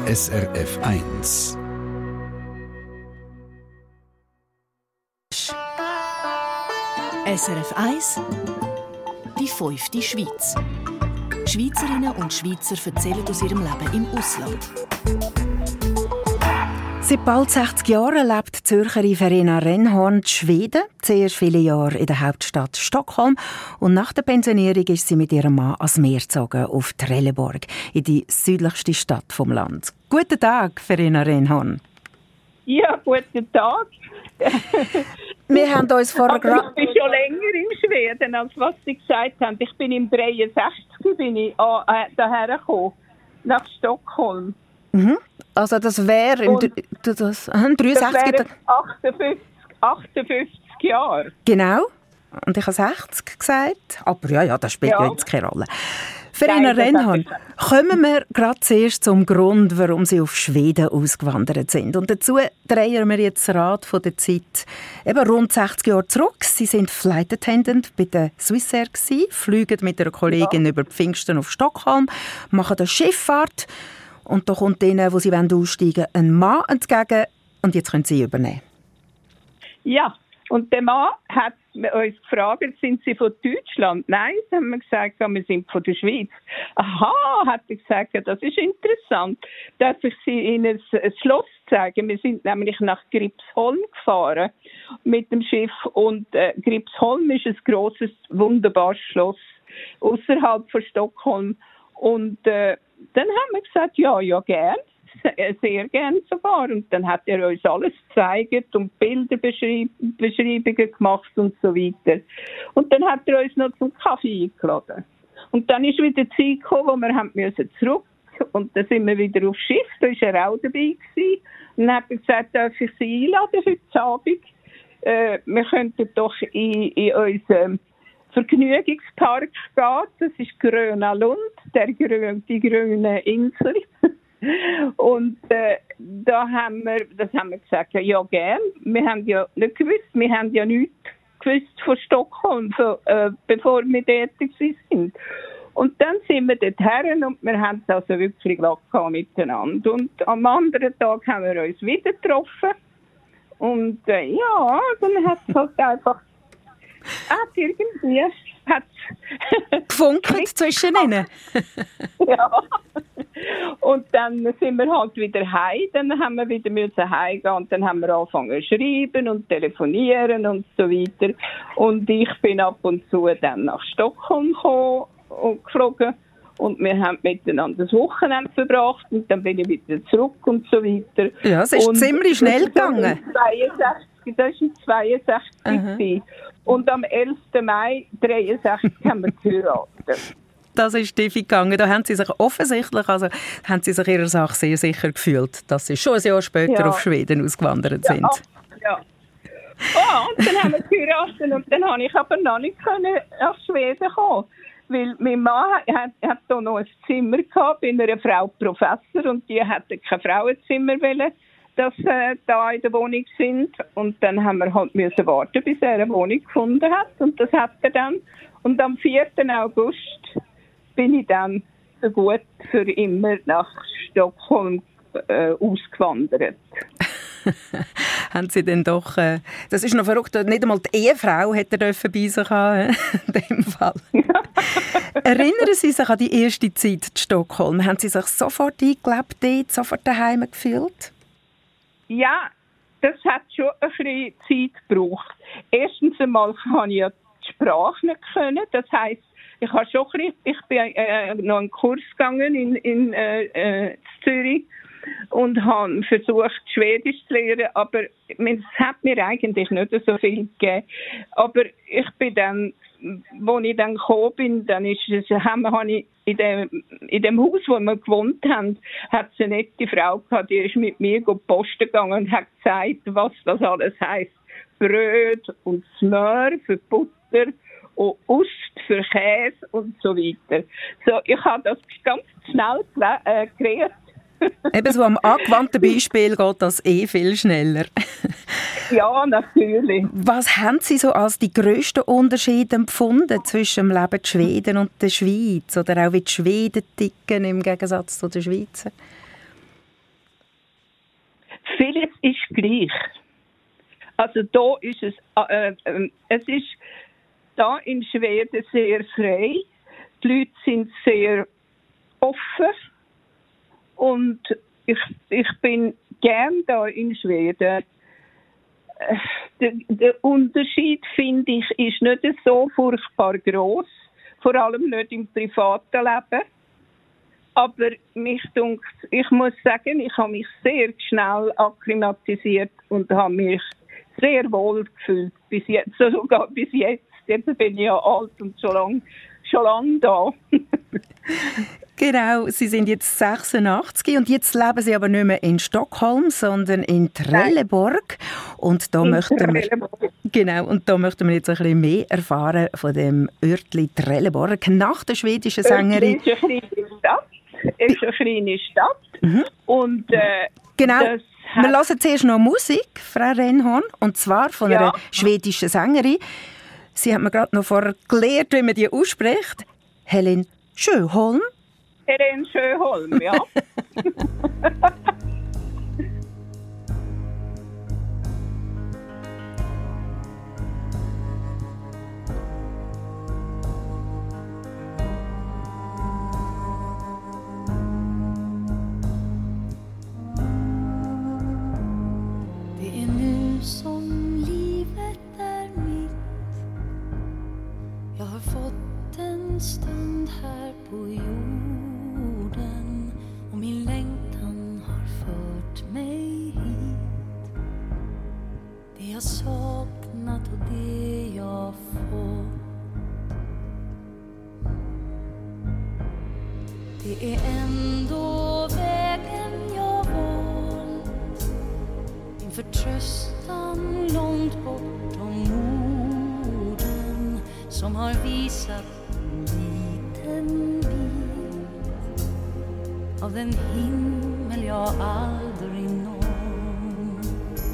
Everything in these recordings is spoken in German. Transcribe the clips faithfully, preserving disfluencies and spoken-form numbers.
S R F eins. S R F eins, die fünfte Schweiz. Schweizerinnen und Schweizer erzählen aus ihrem Leben im Ausland. Seit bald sechzig Jahren lebt die Zürcherin Verena Rennhorn in Schweden. Zuerst viele Jahre in der Hauptstadt Stockholm. Und nach der Pensionierung ist sie mit ihrem Mann ans Meer gezogen, auf Trelleborg, in die südlichste Stadt vom Land. Guten Tag, Verena Rennhorn. Ja, guten Tag. Wir haben uns vorher gerade... Ich bin schon länger in Schweden, als was Sie gesagt haben. Ich bin im dreiundsechzig bin ich äh, daher gekommen, nach Stockholm. Mhm. Also das wäre im d- das, das dreiundsechzig... achtundfünfzig, achtundfünfzig Jahre. Genau. Und ich habe sechzig gesagt. Aber ja, ja, das spielt ja, ja jetzt keine Rolle. Verena Rennhorn, kommen wir gerade zuerst zum Grund, warum Sie auf Schweden ausgewandert sind. Und dazu drehen wir jetzt das Rad von der Zeit eben rund sechzig Jahre zurück. Sie sind Flight Attendant bei der Swissair gewesen, fliegen mit einer Kollegin ja. über Pfingsten auf Stockholm, machen da Schifffahrt. Und da kommt denen, die sie aussteigen wollen, ein Mann entgegen. Und jetzt können Sie übernehmen. Ja, und der Mann hat uns gefragt, sind Sie von Deutschland? Nein, haben wir gesagt, wir sind von der Schweiz. Aha, hat er gesagt, das ist interessant. Darf ich Sie Ihnen ein Schloss zeigen? Wir sind nämlich nach Gripsholm gefahren mit dem Schiff. Und äh, Gripsholm ist ein grosses, wunderbares Schloss außerhalb von Stockholm. Und äh, dann haben wir gesagt, ja, ja, gern. Sehr gern sogar. Und dann hat er uns alles gezeigt und Bilderbeschreibungen gemacht und so weiter. Und dann hat er uns noch zum Kaffee eingeladen. Und dann ist wieder die Zeit gekommen, wo wir haben müssen zurück. Und dann sind wir wieder aufs Schiff, da war er auch dabei gewesen. Und dann hat er gesagt, darf ich Sie einladen heute Abend? Äh, wir könnten doch in, in unseren Vergnügungspark gehen. Das ist Gröna Lund, der grün, die grüne Insel. Und äh, da haben wir, das haben wir gesagt, ja gern. Wir haben ja nicht gewusst, wir haben ja nichts gewusst von Stockholm, so, äh, bevor wir dort sind. Und dann sind wir dort her und wir haben es also wirklich locker miteinander. Und am anderen Tag haben wir uns wieder getroffen. Und äh, ja, dann hat es halt einfach Ah, irgendwie hat gefunkelt zwischen ihnen. Ja. Und dann sind wir halt wieder heim. Dann haben wir wieder müssen heimgehen und dann haben wir angefangen zu schreiben und telefonieren und so weiter. Und ich bin ab und zu dann nach Stockholm gekommen und geflogen. Und wir haben miteinander das Wochenende verbracht und dann bin ich wieder zurück und so weiter. Ja, es ist und ziemlich schnell gegangen. zweiundsechzig, das war zweiundsechzig. Uh-huh. Und am elften Mai dreiundsechzig haben wir geheiratet. Das ist tief gegangen. Da haben Sie sich offensichtlich, also haben Sie sich Ihrer Sache sehr sicher gefühlt, dass Sie schon ein Jahr später ja. auf Schweden ausgewandert sind. Ja, ja. Oh, und dann haben wir geheiratet und dann konnte ich aber noch nicht nach Schweden kommen. Weil mein Mann hat, hat da noch ein Zimmer gehabt bei einer Frau Professor und die hatte kein Frauenzimmer wollen, dass äh, da in der Wohnung sind. Und dann haben wir halt müssen warten, bis er eine Wohnung gefunden hat. Und das hat er dann. Und am vierten August bin ich dann so gut für immer nach Stockholm äh, ausgewandert. Haben Sie denn doch, äh, das ist noch verrückt, nicht einmal die Ehefrau hätte er bei sich haben, in dem Fall. Erinnern Sie sich an die erste Zeit in Stockholm? Haben Sie sich sofort eingelebt dort, sofort daheim gefühlt? Ja, das hat schon ein bisschen Zeit gebraucht. Erstens einmal kann ich ja die Sprache nicht können. Das heisst, ich habe schon ein bisschen, ich bin äh, noch einen Kurs gegangen in, in äh, äh, Zürich und habe versucht, Schwedisch zu lernen, aber es hat mir eigentlich nicht so viel gegeben. Aber ich bin dann, als ich dann gekommen bin, dann ist es, haben, habe ich in dem, in dem Haus, wo wir gewohnt haben, hat es eine nette Frau gehabt, die ist mit mir go posten gegangen und hat gesagt, was das alles heisst. Brot und Smör für Butter und Ost für Käse und so weiter. So, ich habe das ganz schnell äh, gelernt. Eben so am angewandten Beispiel geht das eh viel schneller. Ja, natürlich. Was haben Sie so als die grössten Unterschiede empfunden zwischen dem Leben in Schweden und der Schweiz? Oder auch wie die Schweden ticken im Gegensatz zu den Schweizer? gleich. Also da ist es, äh, äh, es ist da in Schweden sehr frei. Die Leute sind sehr offen und ich, ich bin gern da in Schweden. Äh, der, der Unterschied, finde ich, ist nicht so furchtbar gross, vor allem nicht im privaten Leben. Aber mich dunkt, ich muss sagen, ich habe mich sehr schnell akklimatisiert und habe mich sehr wohl gefühlt, bis jetzt, sogar bis jetzt. Jetzt bin ich ja alt und schon lange schon lang da. Genau, Sie sind jetzt sechsundachtzig und jetzt leben Sie aber nicht mehr in Stockholm, sondern in Trelleborg. Und da, möchten wir, genau, und da möchten wir jetzt ein bisschen mehr erfahren von dem Örtli Trelleborg. Nach der schwedischen Sängerin... Es ist eine kleine Stadt. Es ist eine kleine Stadt. Mhm. Und, äh, genau. Das wir hören zuerst noch Musik, Frau Reinhorn, und zwar von ja. einer schwedischen Sängerin. Sie hat mir gerade noch vorher gelernt, wie man die ausspricht. Helen Sjöholm. Helen Sjöholm, ja. Stund här på jorden och min längtan har fört mig hit. Det jag saknat och det jag fått, det är ändå vägen jag valt. Min förtröstan långt bortom orden som har visat liten bit av den himmel jag aldrig nått.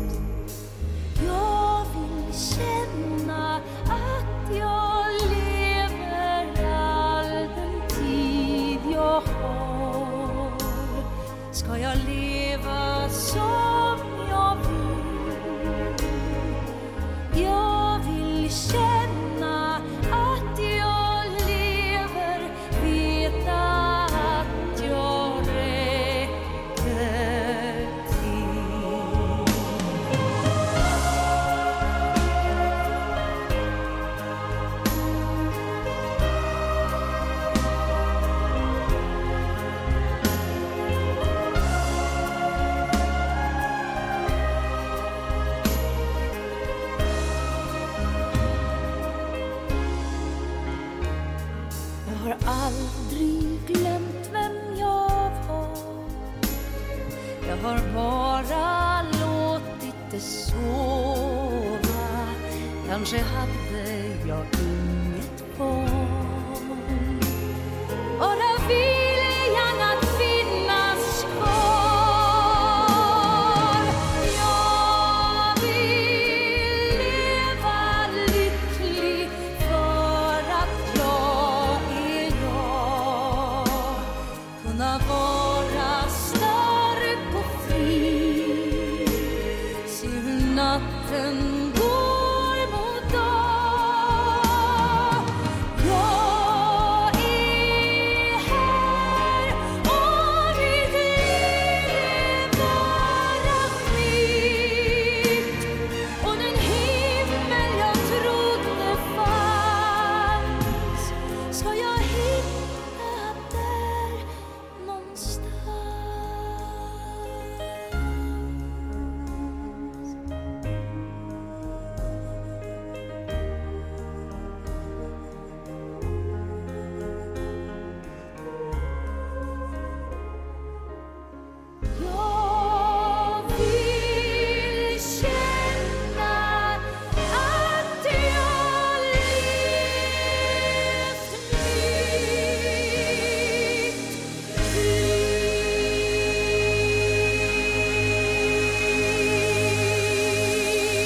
Jag vill känna att jag lever all den tid jag har. Ska jag leva som jag vill? Jag vill känna att jag aldrig glömt vem jag var. Jag har bara låtit det sova. Kanske hade jag inget val. Och där vill jag att finnas kvar. Jag vill leva lycklig för att jag är jag. Kunna vara stark och fri. Se hur natten går mot dag. Jag är här och mitt liv är bara mitt. Och den himmel jag trodde fanns ska jag hitta där någonstans. Jag vill känna att jag levt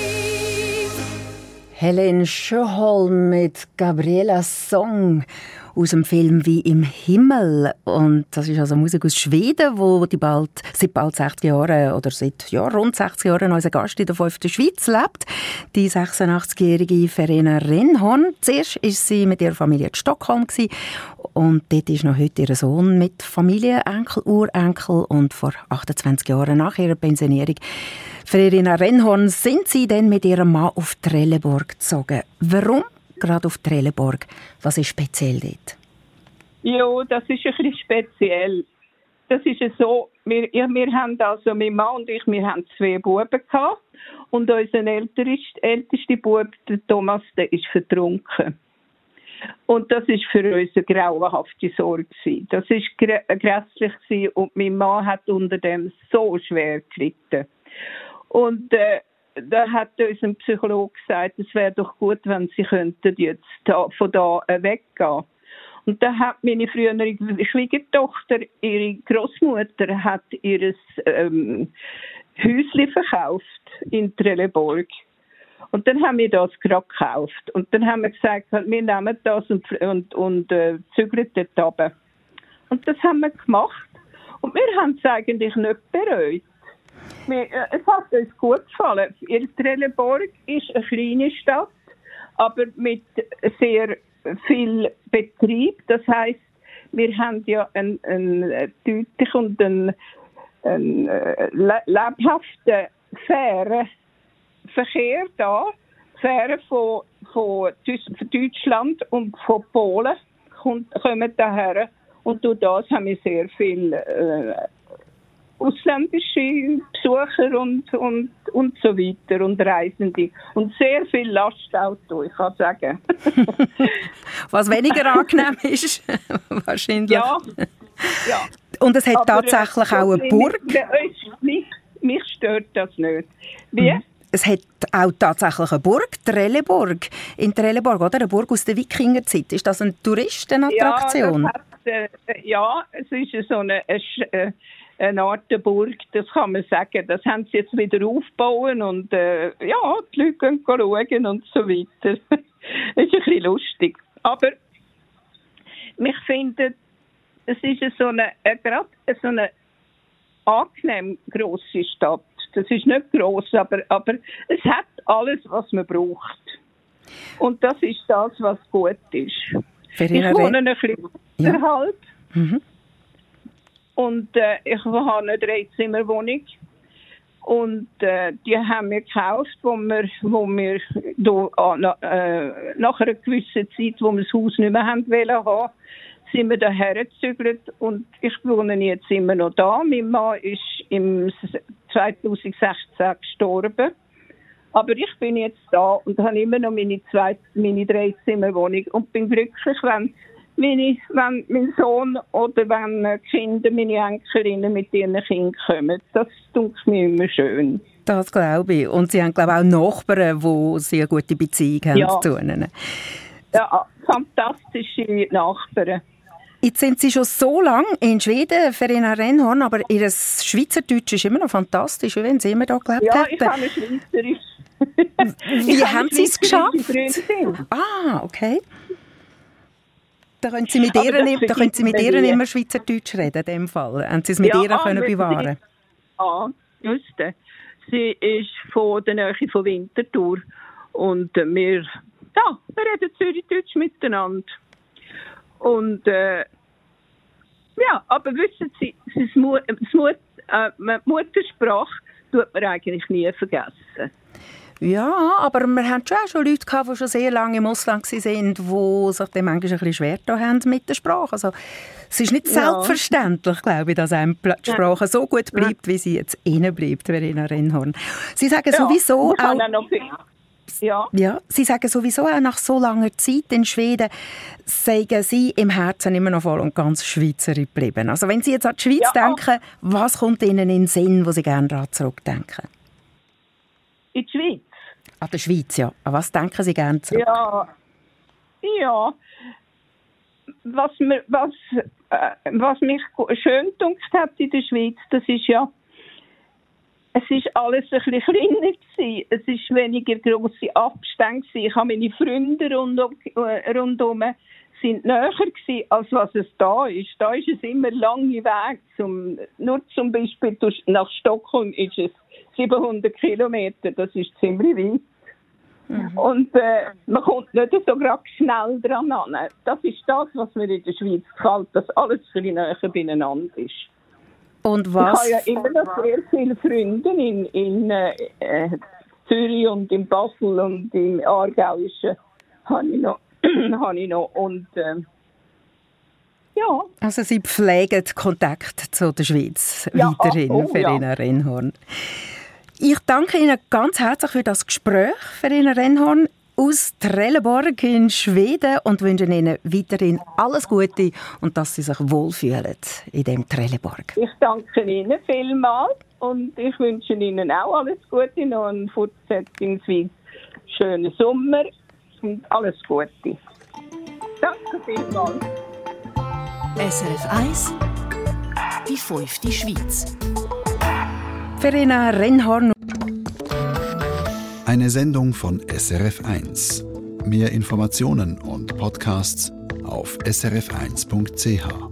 mitt liv. Helen Sjöholm mit Gabrielas Song. aus dem Film «Wie im Himmel». Und das ist also Musik aus Schweden, wo die bald, seit bald sechzig Jahren oder seit ja, rund sechzig Jahren unser Gast in der fünften Schweiz lebt. Die sechsundachtzig-jährige Verena Rennhorn. Zuerst war sie mit ihrer Familie in Stockholm gewesen, und dort ist noch heute ihr Sohn mit Familie, Enkel, Urenkel, und vor achtundzwanzig Jahren nach ihrer Pensionierung Verena Rennhorn sind sie dann mit ihrem Mann auf Trelleborg gezogen. Warum gerade auf Trelleborg? Was ist speziell dort? Ja, das ist ein bisschen speziell. Das ist so, wir, ja, wir haben also, mein Mann und ich, wir haben zwei Buben gehabt, und unser ältester, ältester Bub, der Thomas, der ist vertrunken. Und das ist für uns eine grauenhafte Sorge gewesen. Das ist gr- grässlich gewesen, und mein Mann hat unter dem so schwer gelitten. Und äh, da hat uns ein Psychologe gesagt, es wäre doch gut, wenn sie könnten jetzt da, von da äh, weggehen. Und da hat meine frühere Schwiegertochter, ihre Großmutter, hat ihr ähm, Häuschen verkauft in Trelleborg. Und dann haben wir das gerade gekauft. Und dann haben wir gesagt, wir nehmen das und, und, und äh, zügeln dort runter. Und das haben wir gemacht. Und wir haben es eigentlich nicht bereut. Wir, äh, es hat uns gut gefallen. Trelleborg ist eine kleine Stadt, aber mit sehr viel Betrieb. Das heisst, wir haben ja einen, einen deutlichen und einen, einen äh, lebhaften Fährenverkehr da. Fähren von, von Deutschland und von Polen kommen daher. Und durch das haben wir sehr viele äh, ausländische Besucher und, und, und so weiter und Reisende. Und sehr viel Lastauto, ich kann sagen. Was weniger angenehm ist, wahrscheinlich. Ja, ja. Und es hat Aber, tatsächlich äh, auch eine Burg. Mich, mich stört das nicht. Wie? Mhm. Es hat auch tatsächlich eine Burg, Trelleborg. In Trelleborg, oder? Eine Burg aus der Wikingerzeit. Ist das eine Touristenattraktion? Ja, das hat, äh, ja, es ist so eine, eine, eine Art Burg, das kann man sagen. Das haben sie jetzt wieder aufgebaut und äh, ja, die Leute gehen schauen und so weiter. Das ist ein bisschen lustig. Aber ich finde, es ist so eine, äh, gerade so eine angenehm grosse Stadt. Das ist nicht gross, aber, aber es hat alles, was man braucht. Und das ist das, was gut ist. Verena ich wohne ein bisschen außerhalb. Ja. Mhm. Und äh, ich habe eine Dreizimmerwohnung. Und äh, die haben wir gekauft, wo wir, wo wir do, äh, nach einer gewissen Zeit, wo wir das Haus nicht mehr haben wollen haben, sind wir daher gezügelt und ich wohne jetzt immer noch da. Mein Mann ist im zweitausendsechzehn gestorben. Aber ich bin jetzt da und habe immer noch meine, zwei, meine Dreizimmerwohnung und bin glücklich, wenn, meine, wenn mein Sohn oder wenn die Kinder, meine Enkelinnen mit ihren Kindern kommen. Das tut mir immer schön. Das glaube ich. Und Sie haben, glaube ich, auch Nachbarn, die Sie eine gute Beziehung haben ja. zu ihnen. Ja, fantastische Nachbarn. Jetzt sind Sie schon so lange in Schweden, Verena Rennhorn, aber Ihr Schweizerdeutsch ist immer noch fantastisch, wie wenn Sie immer hier gelebt ja, hätten. Ja, ich habe Schweizerisch. Wie haben Sie es geschafft? Ah, okay. Da können Sie mit ihr, da können Sie mit ihr immer Schweizerdeutsch reden, in dem Fall. Haben Sie es mit ja, ihr können bewahren? Ja, just. Sie ist von der Nähe von Winterthur und wir, ja, wir reden Zürichdeutsch miteinander. Und äh, ja, aber wissen Sie, das Mut, das Mut, äh, Muttersprache tut man eigentlich nie vergessen. Ja, aber wir haben schon, schon Leute gehabt, die schon sehr lange im Ausland waren, die sich dem manchmal ein bisschen schwer getan haben mit der Sprache. Also, es ist nicht ja. selbstverständlich, glaube ich, dass einem die Sprache so gut bleibt, wie sie jetzt innen bleibt, Verena Rennhorn. Sie sagen ja, sowieso auch... auch Ja. ja, Sie sagen sowieso auch, nach so langer Zeit in Schweden seien Sie im Herzen immer noch voll und ganz Schweizerin geblieben. Also wenn Sie jetzt an die Schweiz ja. denken, was kommt Ihnen in den Sinn, wo Sie gerne daran zurückdenken? In die Schweiz? An die Schweiz, ja. An was denken Sie gerne zurück? Ja, ja. Was, mir, was, äh, was mich schön gedacht hat in der Schweiz, das ist ja, es ist alles ein bisschen kleiner gewesen. Es ist weniger grosse Abstände gewesen. Ich habe meine Freunde rundum, äh, rundum sind näher gewesen, als was es da ist. Da ist es immer lange Weg. Zum, nur zum Beispiel nach Stockholm ist es siebenhundert Kilometer. Das ist ziemlich weit. Mhm. Und äh, man kommt nicht so gerade schnell dran an. Das ist das, was mir in der Schweiz gefällt, dass alles viel näher beieinander ist. Und was? Ich habe ja immer noch sehr viele Freunde in, in äh, Zürich und in Basel und im Aargauischen habe ich noch. habe ich noch. Und äh, ja. Also Sie pflegen Kontakt zu der Schweiz ja, weiterhin, oh, Verena ja. Rennhorn. Ich danke Ihnen ganz herzlich für das Gespräch, Verena Rennhorn, aus Trelleborg in Schweden und wünsche Ihnen weiterhin alles Gute und dass Sie sich wohlfühlen in dem Trelleborg. Ich danke Ihnen vielmals und ich wünsche Ihnen auch alles Gute, noch einen fortsetzungsweise schönen Sommer und alles Gute. Danke vielmals. S R F eins, die fünfte Schweiz. Verena Rennhorn. Eine Sendung von S R F eins. Mehr Informationen und Podcasts auf s r f eins punkt c h.